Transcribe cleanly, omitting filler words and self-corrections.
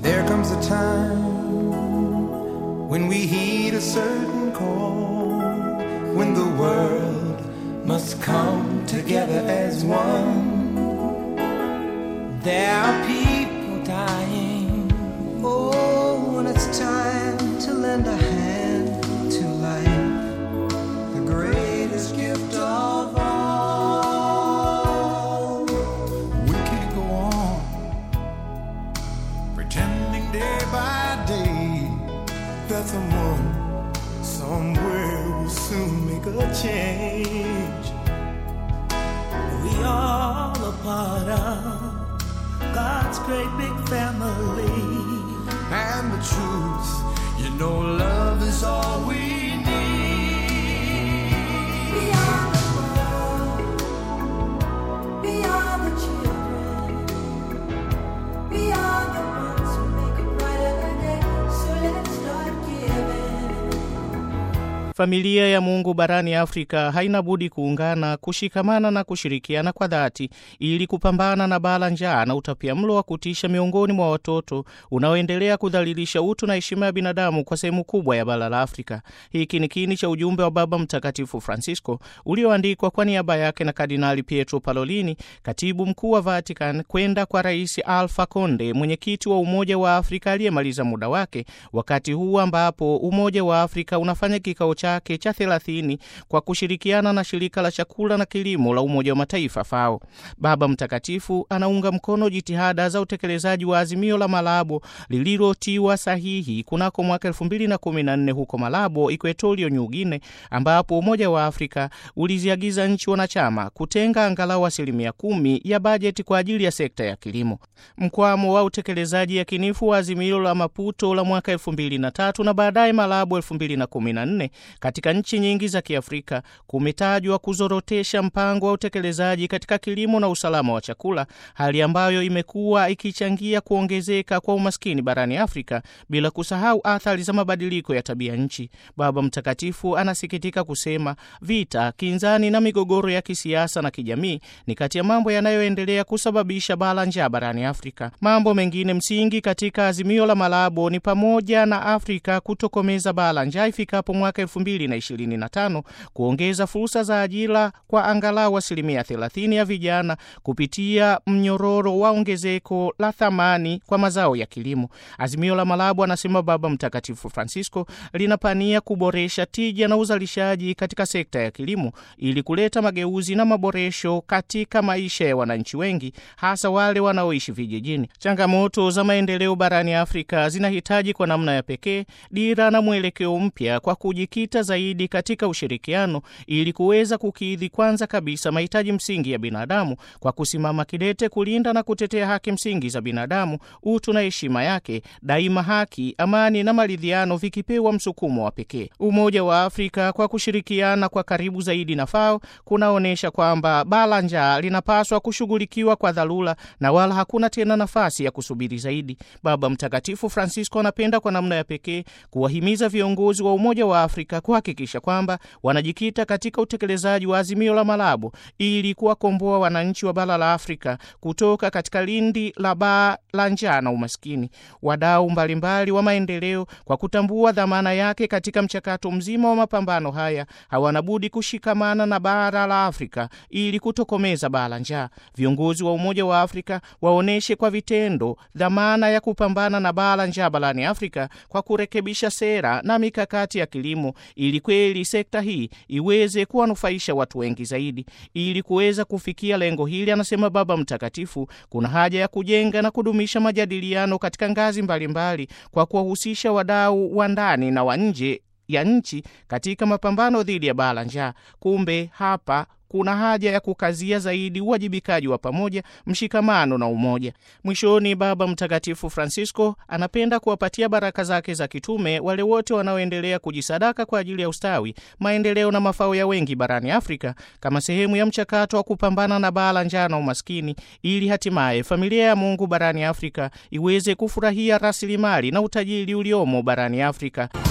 There comes a time when we heed a certain call, when the world must come together as one. There are people dying. Oh, when it's time to lend a hand to life, the greatest gift of all. We can't go on pretending day by day that someone somewhere will soon make a change. We all a part of God's great big family. And the truth, you know, love is all we need. Beyond the world, beyond the children, beyond the ones who make a brighter day. So let's start giving. Familia ya Mungu barani Afrika haina budi kuungana, kushikamana na kushirikiana kwa dhati ili kupambana na baa la njaa na utapiamlo wa kutisha miongoni mwa watoto unaoendelea kudhalilisha utu na heshima ya binadamu kwa sehemu kubwa ya bara la Afrika. Hiki ni kiini cha ujumbe wa Baba Mtakatifu Francisco ulioandikwa kwa niaba yake na Kardinali Pietro Parolin, katibu mkuu wa Vatican, kwenda kwa Rais Alpha Conde, mwenyekiti wa Umoja wa Afrika aliyemaliza muda wake, wakati huu ambapo Umoja wa Afrika unafanya kikao chake cha 30 kwa kushirikiana na shirika la chakula na kilimo la Umoja wa Mataifa FAO. Baba Mtakatifu anaunga mkono jitihada za utekelezaji wa azimio la Malabo lililotiwa sahihi kunako mwaka 2014 huko Malabo, Equatorio New Guinea, ambapo Umoja wa Afrika uliziagiza nchi wanachama kutenga angalau 10% ya bajeti kwa ajili ya sekta ya kilimo. Mkwamo wa utekelezaji yakinifu wa azimio la Maputo la mwaka 2003 na baadaye Malabo 2014 katika nchi nyingi za Kiafrika kumetajwa kuzorotesha mpango wa utekelezaji katika kilimo na usalama wa chakula, hali ambayo imekuwa ikichangia kuongezeka kwa umaskini barani Afrika, bila kusahau athari za mabadiliko ya tabia nchi. Baba Mtakatifu anasikitika kusema vita, kinzani na migogoro ya kisiasa na kijamii ni kati ya mambo yanayoendelea kusababisha baa la njaa barani Afrika. Mambo mengine msingi katika azimio la Malabo ni pamoja na Afrika kutokomeza baa la njaa ifikapo mwaka 2025, kuongeza fursa za ajira kwa angalau 30% ya vijana kupitia mnyororo wa ongezeko la thamani kwa mazao ya kilimo. Azimio la Malabo, anasema Baba Mtakatifu Francisco, linapania kuboresha tija na uzalishaji katika sekta ya kilimo ili kuleta mageuzi na maboresho katika maisha ya wananchi wengi, hasa wale wanaoishi vijijini. Changamoto za maendeleo barani Afrika zinahitaji kwa namna ya pekee dira na mwelekeo mpya kwa kujikita zaidi katika ushirikiano ili kuweza kukidhi kwanza kabisa mahitaji msingi ya binadamu kwa kusimama kidete kulinda na kutetea haki msingi za binadamu, utu na heshima yake, daima haki, amani na maridhiano vikipewa msukumo wa pekee. Umoja wa Afrika kwa kushirikiana kwa karibu zaidi na FAO kunaonesha kwamba baa la njaa linapaswa kushughulikiwa kwa dharura na wala hakuna tena nafasi ya kusubiri zaidi. Baba Mtakatifu Francisco anapenda kwa namna ya pekee kuwahimiza viongozi wa Umoja wa Afrika kuhakikisha kwamba wanajikita katika utekelezaji wa azimio la Malabo ili kuwakomboa wananchi wa bara la Afrika kutoka katika lindi la baa la njaa na umaskini. Wadau mbalimbali wa maendeleo, kwa kutambua dhamana yake katika mchakato mzima wa mapambano haya, hawana budi kushikamana na bara la Afrika ili kutokomeza baa la njaa. Viongozi wa Umoja wa Afrika waoneshe kwa vitendo dhamana ya kupambana na baa la njaa barani Afrika kwa kurekebisha sera na mikakati ya kilimo ili kweli sekta hii iweze kuwanufaisha watu wengi zaidi. Ili kuweza kufikia lengo hili, anasema Baba Mtakatifu, kuna haja ya kujenga na kudumisha majadiliano katika ngazi mbalimbali kwa kuwahusisha wadau wa ndani na wa nje ya nchi katika mapambano dhidi ya baa la njaa. Kumbe hapa kuna haja ya kukazia zaidi uwajibikaji wa pamoja, mshikamano na umoja. Mwishoni, Baba Mtakatifu Francisco anapenda kuwapatia baraka zake za kitume wale wote wanaoendelea kujisadaka kwa ajili ya ustawi, maendeleo na mafao ya wengi barani Afrika kama sehemu ya mchakato wa kupambana na baa la njaa na umaskini, ili hatimaye familia ya Mungu barani Afrika iweze kufurahia rasilimali na utajiri uliomo barani Afrika.